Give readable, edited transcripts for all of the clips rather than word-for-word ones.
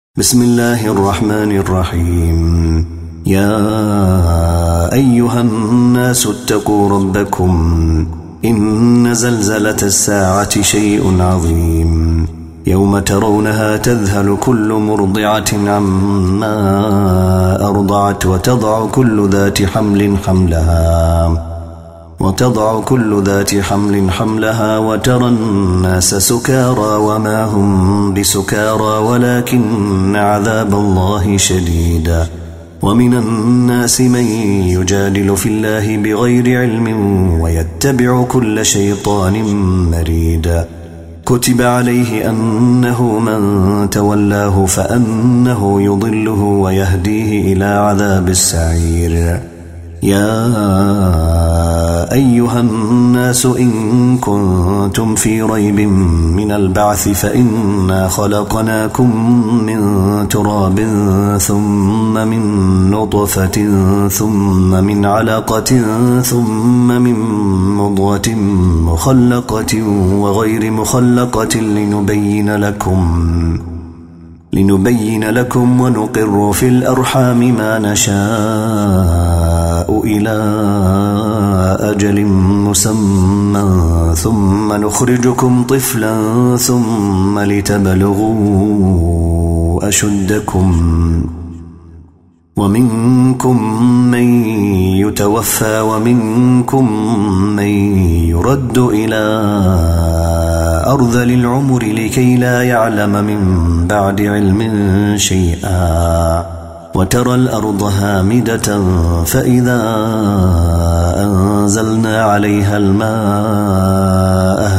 بسم الله الرحمن الرحيم. يا أيها الناس اتقوا ربكم إن زلزلة الساعة شيء عظيم يوم ترونها تذهل كل مرضعة عما أرضعت وتضع كل ذات حمل حملها وترى الناس سكارى وما هم بسكارى ولكن عذاب الله شديد. ومن الناس من يجادل في الله بغير علم ويتبع كل شيطان مريد. كتب عليه أنه من تولاه فأنه يضله ويهديه إلى عذاب السعير. يا أيها الناس إن كنتم في ريب من البعث فإنا خلقناكم من تراب ثم من نطفة ثم من علقة ثم من مضغة مخلقة وغير مخلقة لنبين لكم ونقر في الأرحام ما نشاء إلى أجل مسمى ثم نخرجكم طفلا ثم لتبلغوا أشدكم ومنكم من يتوفى ومنكم من يرد إلى أرذل العمر لكي لا يعلم من بعد علم شيئا. وترى الأرض هامدة فإذا أنزلنا عليها الماء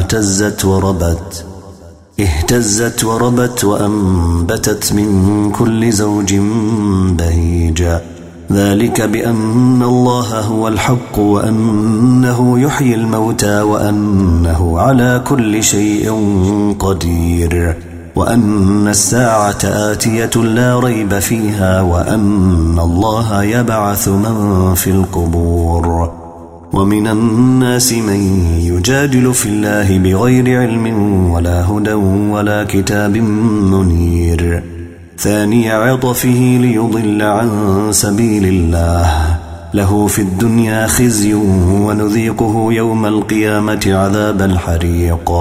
اهتزت وربت وأنبتت من كل زوج بهيج. ذلك بأن الله هو الحق وأنه يحيي الموتى وأنه على كل شيء قدير وأن الساعة آتية لا ريب فيها وأن الله يبعث من في القبور. ومن الناس من يجادل في الله بغير علم ولا هدى ولا كتاب منير. ثاني عطفه ليضل عن سبيل الله له في الدنيا خزي ونذيقه يوم القيامة عذاب الحريق.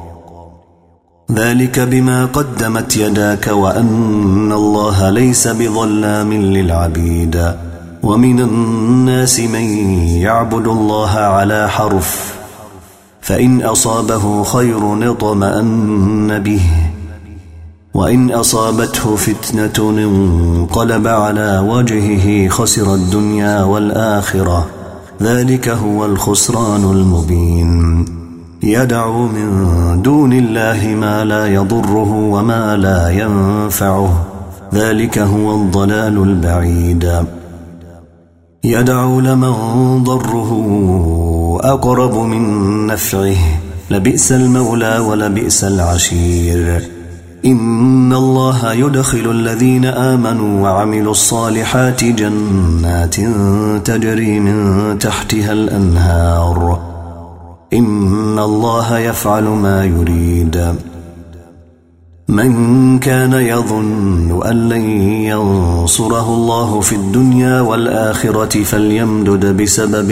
ذلك بما قدمت يداك وأن الله ليس بظلام للعبيد. ومن الناس من يعبد الله على حرف فإن أصابه خير اطمأن به وإن أصابته فتنة انقلب على وجهه خسر الدنيا والآخرة ذلك هو الخسران المبين. يدعو من دون الله ما لا يضره وما لا ينفعه ذلك هو الضلال البعيد. يدعو لمن ضره أقرب من نفعه لبئس المولى ولبئس العشير. إن الله يدخل الذين آمنوا وعملوا الصالحات جنات تجري من تحتها الأنهار إن الله يفعل ما يريد. من كان يظن أن لن ينصره الله في الدنيا والآخرة فليمدد بسبب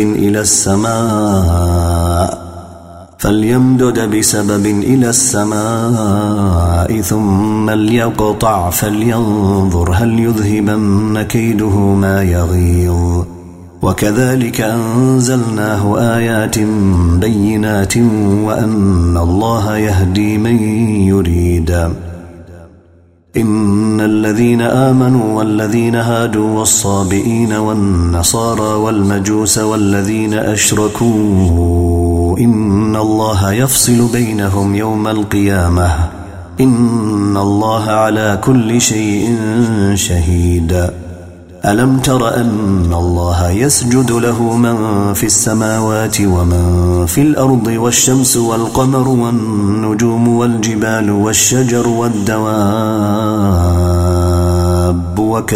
إلى السماء ثم ليقطع فلينظر هل يذهبن كيده ما يغيظ. وكذلك أنزلناه آيات بينات وأن الله يهدي من يريد. إن الذين آمنوا والذين هادوا والصابئين والنصارى والمجوس والذين أشركوا إن الله يفصل بينهم يوم القيامة إن الله على كل شيء شهيد. ألم تر أن الله يسجد له من في السماوات ومن في الأرض والشمس والقمر والنجوم والجبال والشجر والدواب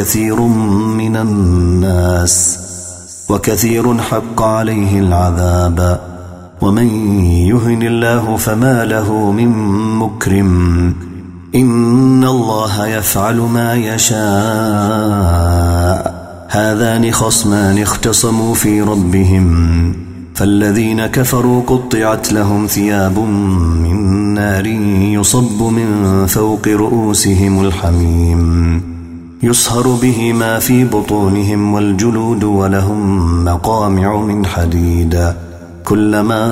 وكثير حق عليه العذاب ومن يهن الله فما له من مكرم إن الله يفعل ما يشاء هذان خصمان اختصموا في ربهم فالذين كفروا قطعت لهم ثياب من نار يصب من فوق رؤوسهم الحميم يصهر به ما في بطونهم والجلود ولهم مقامع من حديد كلما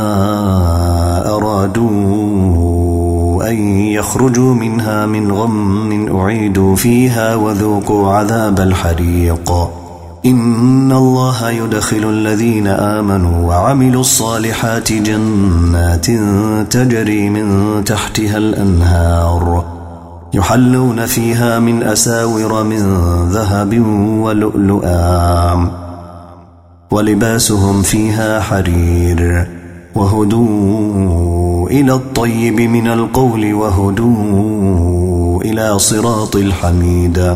أرادوا أن يخرجوا منها من غم أعيدوا فيها وذوقوا عذاب الحريق إن الله يدخل الذين آمنوا وعملوا الصالحات جنات تجري من تحتها الأنهار يحلون فيها من أساور من ذهب ولؤلؤا ولباسهم فيها حرير وهدوا إلى الطيب من القول وهدوا إلى صراط الحميد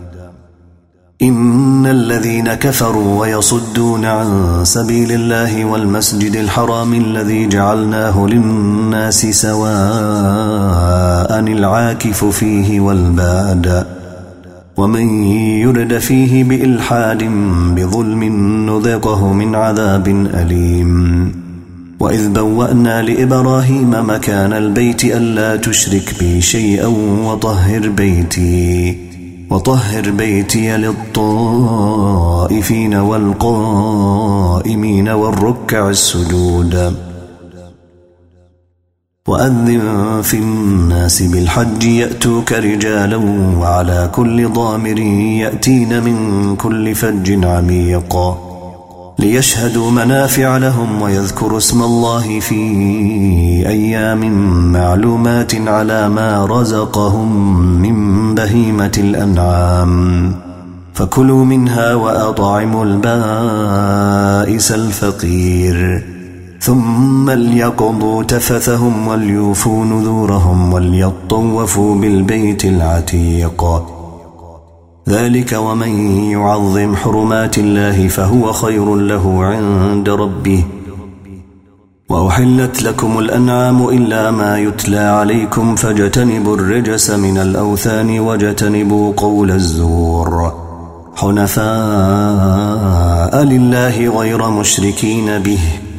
إن الذين كفروا ويصدون عن سبيل الله والمسجد الحرام الذي جعلناه للناس سواء العاكف فيه والباد ومن يرد فيه بإلحاد بظلم نذقه من عذاب أليم وإذ بوأنا لإبراهيم مكان البيت ألا تشرك بي شيئا وطهر بيتي للطائفين والقائمين والركع السجود وأذن في الناس بالحج يأتوك رجالا وعلى كل ضامر يأتين من كل فج عميق ليشهدوا منافع لهم ويذكروا اسم الله في أيام معلومات على ما رزقهم من بهيمة الأنعام فكلوا منها وأطعموا البائس الفقير ثم ليقضوا تفثهم وليوفوا نذورهم وليطوفوا بالبيت العتيق ذلك ومن يعظم حرمات الله فهو خير له عند ربه وأحلت لكم الأنعام إلا ما يتلى عليكم فاجتنبوا الرجس من الأوثان واجتنبوا قول الزور حنفاء لله غير مشركين به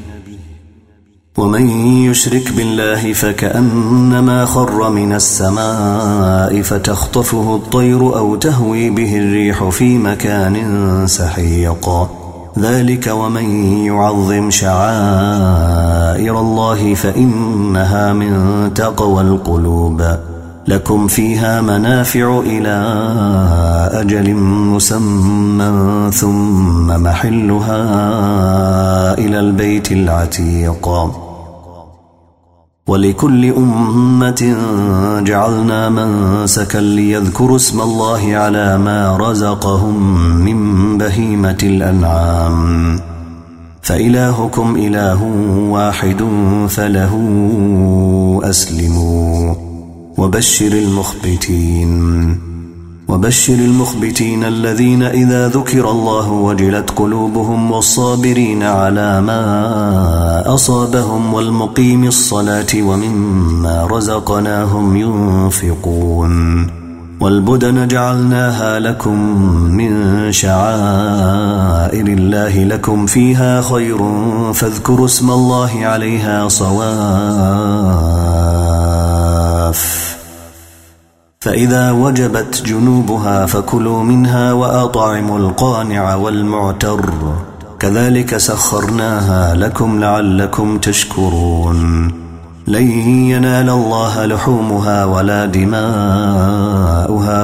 ومن يشرك بالله فكأنما خر من السماء فتخطفه الطير أو تهوي به الريح في مكان سحيق ذلك ومن يعظم شعائر الله فإنها من تقوى القلوب لكم فيها منافع إلى أجل مسمى ثم محلها إلى البيت العتيق ولكل أمة جعلنا منسكا ليذكروا اسم الله على ما رزقهم من بهيمة الأنعام فإلهكم إله واحد فله أسلموا وبشر المخبتين الذين إذا ذكر الله وجلت قلوبهم والصابرين على ما أصابهم والمقيم الصلاة ومما رزقناهم ينفقون والبدن جعلناها لكم من شعائر الله لكم فيها خير فاذكروا اسم الله عليها صواف فإذا وجبت جنوبها فكلوا منها وأطعموا القانع والمعتر كذلك سخرناها لكم لعلكم تشكرون لن ينال الله لحومها ولا دماؤها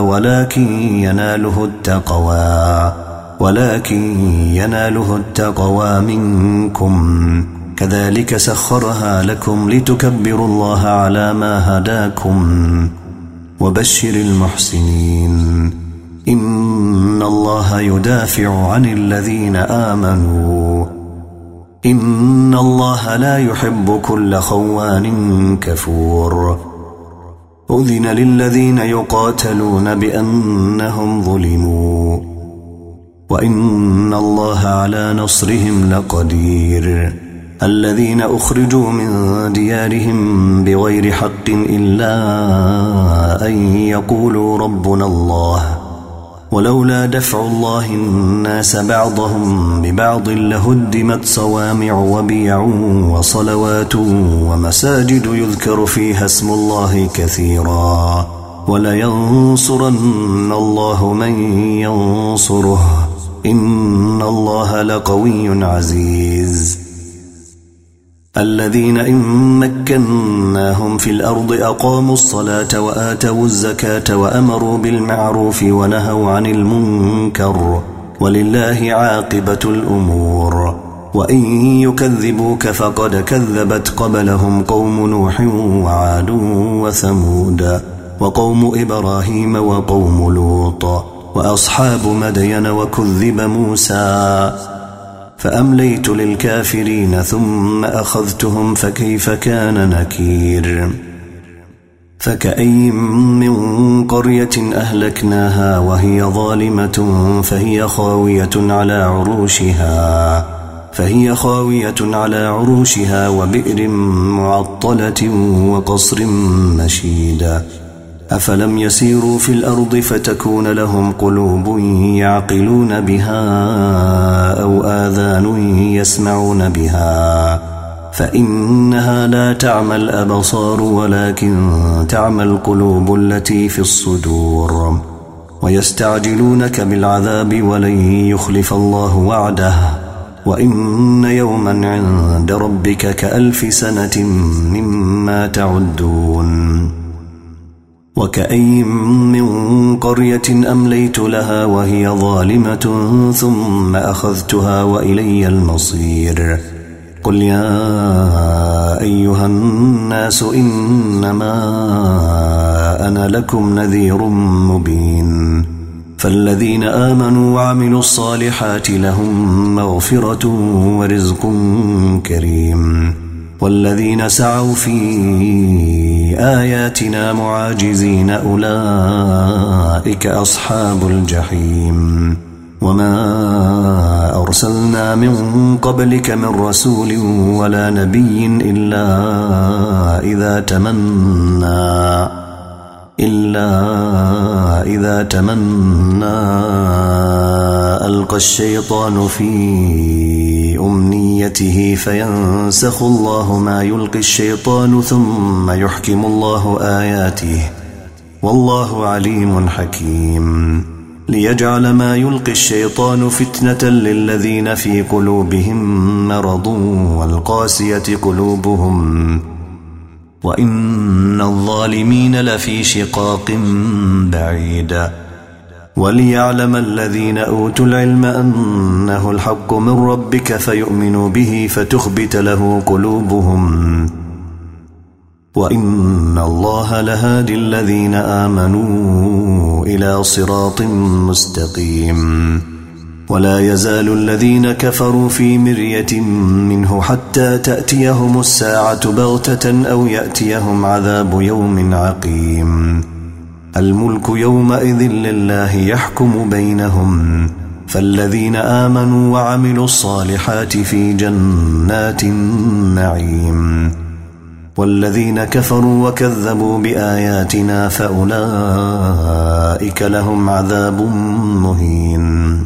ولكن يناله التقوى منكم كذلك سخرها لكم لتكبروا الله على ما هداكم وبشر المحسنين إن الله يدافع عن الذين آمنوا إن الله لا يحب كل خوان كفور أذن للذين يقاتلون بأنهم ظلموا وإن الله على نصرهم لقدير الذين أخرجوا من ديارهم بغير حق إلا أن يقولوا ربنا الله ولولا دفع الله الناس بعضهم ببعض لهدمت صوامع وبيع وصلوات ومساجد يذكر فيها اسم الله كثيرا ولينصرن الله من ينصره إن الله لقوي عزيز الذين إن مكناهم في الأرض أقاموا الصلاة وآتوا الزكاة وأمروا بالمعروف ونهوا عن المنكر ولله عاقبة الأمور وإن يكذبوك فقد كذبت قبلهم قوم نوح وعاد وثمود وقوم إبراهيم وقوم لوط وأصحاب مدين وكذب موسى فأمليت للكافرين ثم أخذتهم فكيف كان نكير فكأي من قرية أهلكناها وهي ظالمة فهي خاوية على عروشها وبئر معطلة وقصر مشيد أفلم يسيروا في الأرض فتكون لهم قلوب يعقلون بها أو آذان يسمعون بها فإنها لا تعمى الأبصار ولكن تعمى القلوب التي في الصدور ويستعجلونك بالعذاب ولن يخلف الله وعده وإن يوما عند ربك كألف سنة مما تعدون وكأي من قرية أمليت لها وهي ظالمة ثم أخذتها وإلي المصير قل يا أيها الناس إنما أنا لكم نذير مبين فالذين آمنوا وعملوا الصالحات لهم مغفرة ورزق كريم والذين سعوا في آياتنا معاجزين أولئك أصحاب الجحيم وما أرسلنا من قبلك من رسول ولا نبي إلا إذا تمنى ألقى الشيطان في أمنيته فينسخ الله ما يلقي الشيطان ثم يحكم الله آياته والله عليم حكيم ليجعل ما يلقي الشيطان فتنة للذين في قلوبهم مرض والقاسية قلوبهم وإن الظالمين لفي شقاق بعيد وليعلم الذين أوتوا العلم أنه الحق من ربك فيؤمنوا به فتخبت له قلوبهم وإن الله لهادي الذين آمنوا إلى صراط مستقيم ولا يزال الذين كفروا في مرية منه حتى تأتيهم الساعة بغتة أو يأتيهم عذاب يوم عقيم الملك يومئذ لله يحكم بينهم فالذين آمنوا وعملوا الصالحات في جنات النعيم والذين كفروا وكذبوا بآياتنا فأولئك لهم عذاب مهين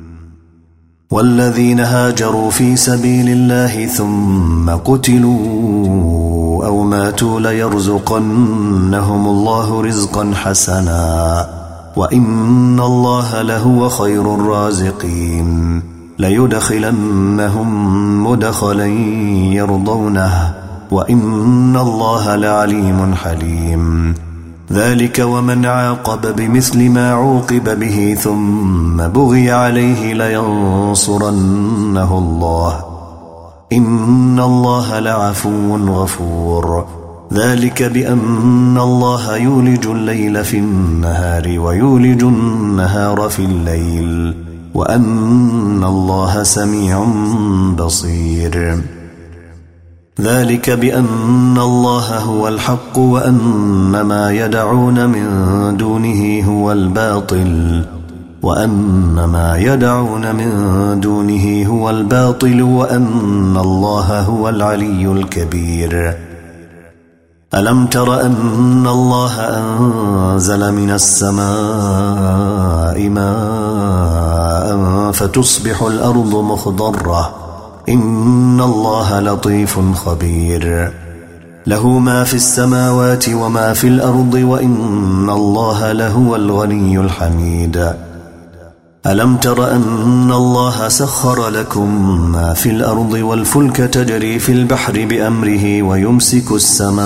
والذين هاجروا في سبيل الله ثم قتلوا أو ماتوا ليرزقنهم الله رزقا حسنا وإن الله لهو خير الرازقين ليدخلنهم مدخلا يرضونه وإن الله لعليم حليم ذلك ومن عاقب بمثل ما عوقب به ثم بغي عليه لينصرنه الله إن الله لعفو غفور ذلك بأن الله يولج الليل في النهار ويولج النهار في الليل وأن الله سميع بصير ذلك بأن الله هو الحق وأن ما يدعون من دونه هو الباطل وأن ما يدعون من دونه هو الباطل وأن الله هو العلي الكبير. ألم تر أن الله أنزل من السماء ماء فتصبح الأرض مخضرة إن الله لطيف خبير. له ما في السماوات وما في الأرض وإن الله لهو الغني الحميد. ألم تر أن الله سخر لكم ما في الأرض والفلك تجري في البحر بأمره ويمسك السماء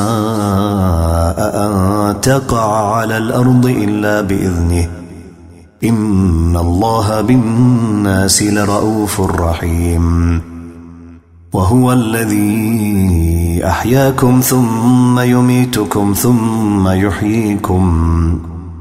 أن تقع على الأرض إلا بإذنه إن الله بالناس لرؤوف رحيم. وهو الذي أحياكم ثم يميتكم ثم يحييكم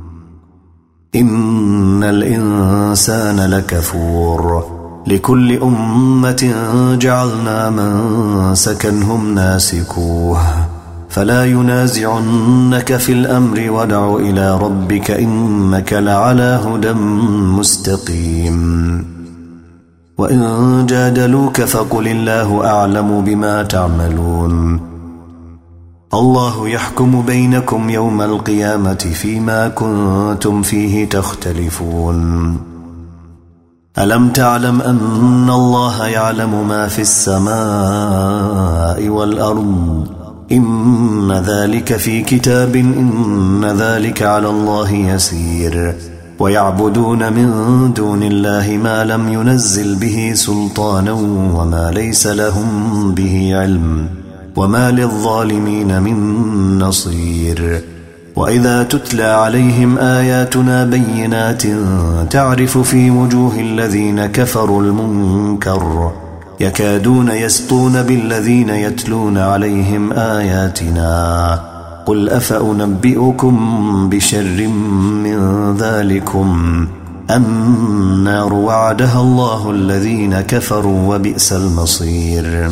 إن الإنسان لكفور. لكل أمة جعلنا منسكا هم ناسكوه فلا ينازعنك في الأمر وادع إلى ربك إنك لعلى هدى مستقيم. وإن جادلوك فقل الله أعلم بما تعملون. الله يحكم بينكم يوم القيامة فيما كنتم فيه تختلفون. ألم تعلم أن الله يعلم ما في السماء والأرض إن ذلك في كتاب إن ذلك على الله يسير. ويعبدون من دون الله ما لم ينزل به سلطانا وما ليس لهم به علم وما للظالمين من نصير. وإذا تتلى عليهم آياتنا بينات تعرف في وجوه الذين كفروا المنكر يكادون يسطون بالذين يتلون عليهم آياتنا. قل أفأنبئكم بشر من ذلكم النار وعدها الله الذين كفروا وبئس المصير.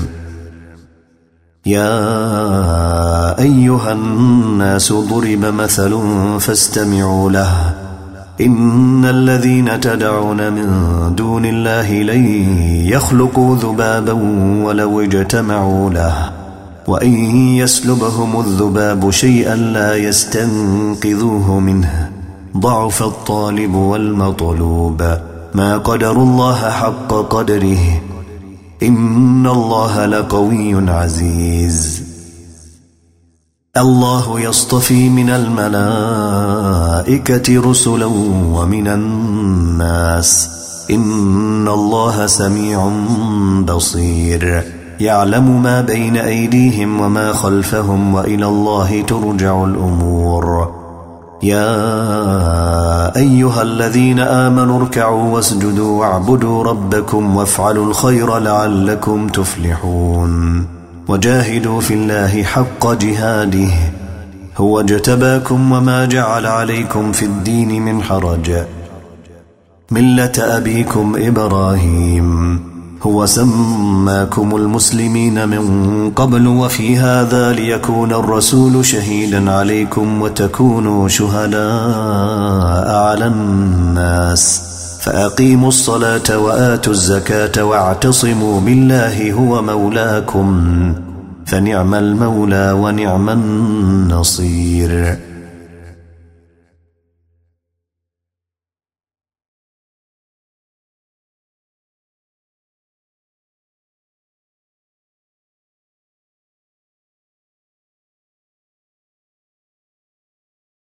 يا أيها الناس ضرب مثل فاستمعوا له إن الذين تدعون من دون الله لن يخلقوا ذبابا ولو اجتمعوا له وإن يسلبهم الذباب شيئا لا يستنقذوه منه ضعف الطالب والمطلوب ما قدر الله حق قدره إن الله لقوي عزيز. الله يصطفي من الملائكة رسلا ومن الناس إن الله سميع بصير. يعلم ما بين أيديهم وما خلفهم وإلى الله ترجع الأمور. يا أيها الذين آمنوا اركعوا واسجدوا واعبدوا ربكم وافعلوا الخير لعلكم تفلحون. وجاهدوا في الله حق جهاده هو اجتباكم وما جعل عليكم في الدين من حرج ملة أبيكم إبراهيم هو سماكم المسلمين من قبل وفي هذا ليكون الرسول شهيدا عليكم وتكونوا شهداء على الناس فأقيموا الصلاة وآتوا الزكاة واعتصموا بالله هو مولاكم فنعم المولى ونعم النصير.